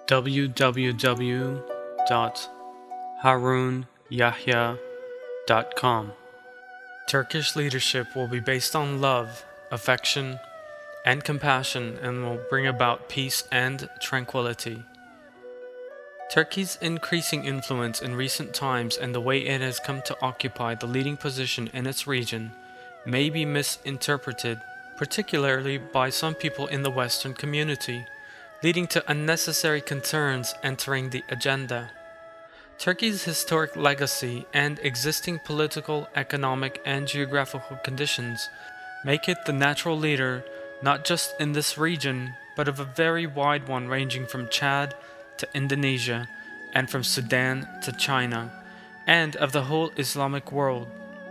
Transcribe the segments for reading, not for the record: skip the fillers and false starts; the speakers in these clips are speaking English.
www.harunyahya.com. Turkish leadership will be based on love, affection, and compassion, and will bring about peace and tranquility. Turkey's increasing influence in recent times and the way it has come to occupy the leading position in its region may be misinterpreted, particularly by some people in the Western community, leading to unnecessary concerns entering the agenda. Turkey's historic legacy and existing political, economic, and geographical conditions make it the natural leader not just in this region, but of a very wide one ranging from Chad to Indonesia, and from Sudan to China, and of the whole Islamic world.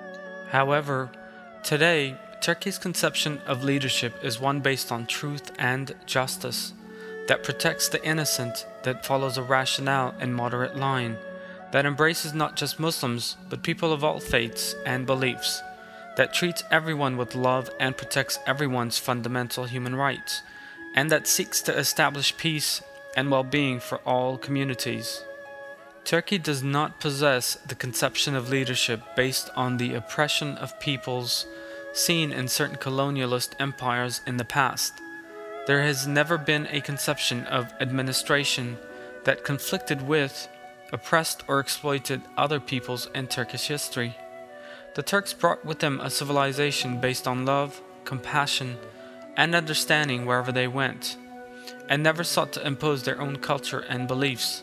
However, today, Turkey's conception of leadership is one based on truth and justice, that protects the innocent, that follows a rational and moderate line, that embraces not just Muslims, but people of all faiths and beliefs, that treats everyone with love and protects everyone's fundamental human rights, and that seeks to establish peace and well-being for all communities. Turkey does not possess the conception of leadership based on the oppression of peoples seen in certain colonialist empires in the past. There has never been a conception of administration that conflicted with, oppressed or exploited other peoples in Turkish history. The Turks brought with them a civilization based on love, compassion, and understanding wherever they went, and never sought to impose their own culture and beliefs.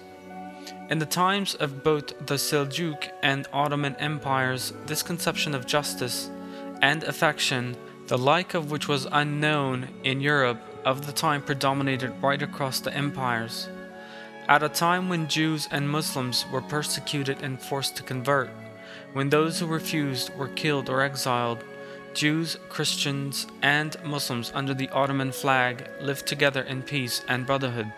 In the times of both the Seljuk and Ottoman empires, this conception of justice and affection, the like of which was unknown in Europe of the time, predominated right across the empires. At a time when Jews and Muslims were persecuted and forced to convert, when those who refused were killed or exiled, Jews, Christians, and Muslims under the Ottoman flag lived together in peace and brotherhood.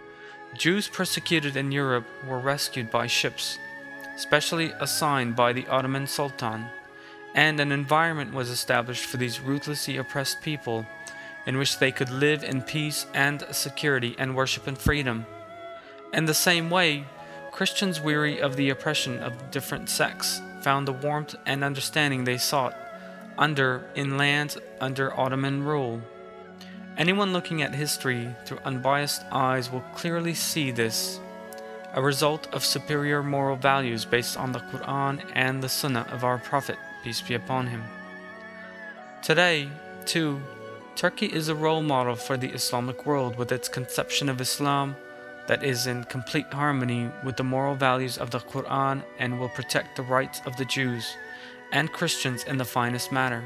Jews persecuted in Europe were rescued by ships, specially assigned by the Ottoman Sultan, and an environment was established for these ruthlessly oppressed people in which they could live in peace and security and worship in freedom. In the same way, Christians weary of the oppression of different sects found the warmth and understanding they sought in lands under Ottoman rule. Anyone looking at history through unbiased eyes will clearly see this, a result of superior moral values based on the Quran and the Sunnah of our Prophet, peace be upon him. Today, too, Turkey is a role model for the Islamic world with its conception of Islam that is in complete harmony with the moral values of the Quran and will protect the rights of the Jews and Christians in the finest manner.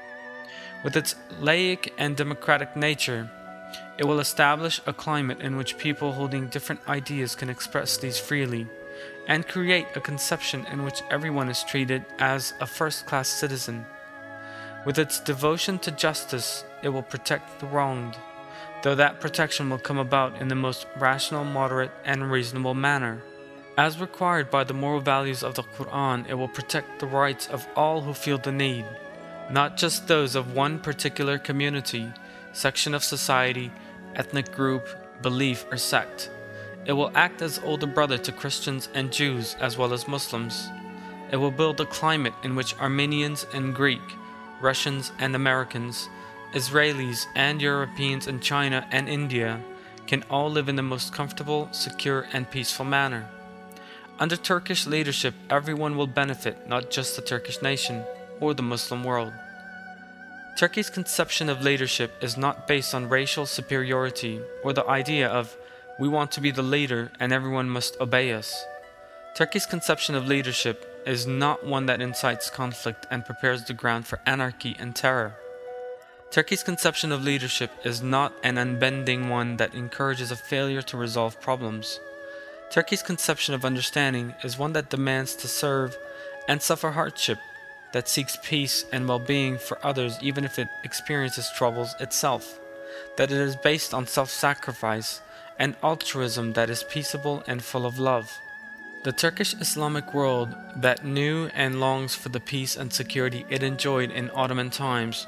With its laic and democratic nature, it will establish a climate in which people holding different ideas can express these freely, and create a conception in which everyone is treated as a first-class citizen. With its devotion to justice, it will protect the wronged, though that protection will come about in the most rational, moderate, and reasonable manner. As required by the moral values of the Quran, it will protect the rights of all who feel the need, not just those of one particular community, section of society, ethnic group, belief, or sect. It will act as older brother to Christians and Jews as well as Muslims. It will build a climate in which Armenians and Greek, Russians and Americans, Israelis and Europeans in China and India can all live in the most comfortable, secure, and peaceful manner. Under Turkish leadership, everyone will benefit, not just the Turkish nation or the Muslim world. Turkey's conception of leadership is not based on racial superiority or the idea of we want to be the leader and everyone must obey us. Turkey's conception of leadership is not one that incites conflict and prepares the ground for anarchy and terror. Turkey's conception of leadership is not an unbending one that encourages a failure to resolve problems. Turkey's conception of understanding is one that demands to serve and suffer hardship, that seeks peace and well-being for others even if it experiences troubles itself, that it is based on self-sacrifice and altruism that is peaceable and full of love. The Turkish Islamic world that knew and longs for the peace and security it enjoyed in Ottoman times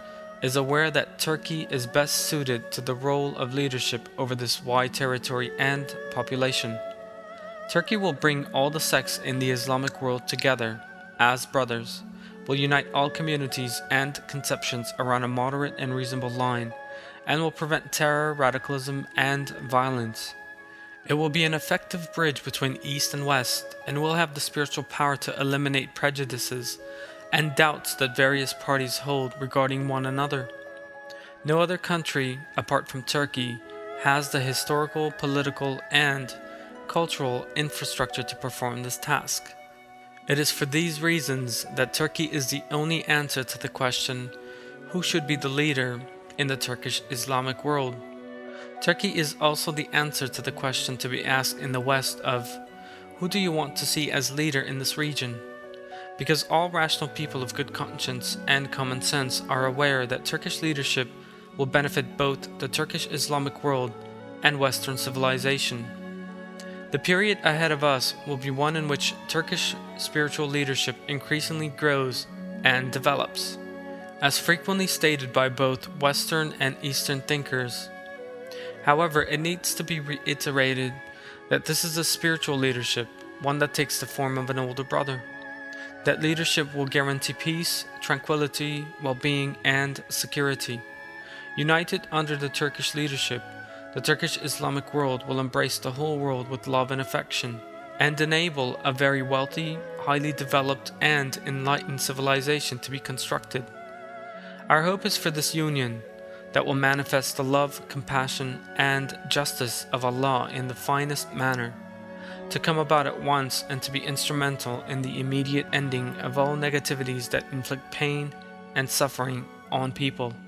is aware that Turkey is best suited to the role of leadership over this wide territory and population. Turkey will bring all the sects in the Islamic world together as brothers, will unite all communities and conceptions around a moderate and reasonable line, and will prevent terror, radicalism, and violence. It will be an effective bridge between East and West, and will have the spiritual power to eliminate prejudices and doubts that various parties hold regarding one another. No other country, apart from Turkey, has the historical, political, and cultural infrastructure to perform this task. It is for these reasons that Turkey is the only answer to the question, who should be the leader in the Turkish Islamic world? Turkey is also the answer to the question to be asked in the West of, who do you want to see as leader in this region? Because all rational people of good conscience and common sense are aware that Turkish leadership will benefit both the Turkish Islamic world and Western civilization. The period ahead of us will be one in which Turkish spiritual leadership increasingly grows and develops, as frequently stated by both Western and Eastern thinkers. However, it needs to be reiterated that this is a spiritual leadership, one that takes the form of an older brother. That leadership will guarantee peace, tranquility, well-being, and security. United under the Turkish leadership, the Turkish Islamic world will embrace the whole world with love and affection, and enable a very wealthy, highly developed, and enlightened civilization to be constructed. Our hope is for this union that will manifest the love, compassion, and justice of Allah in the finest manner, to come about at once and to be instrumental in the immediate ending of all negativities that inflict pain and suffering on people.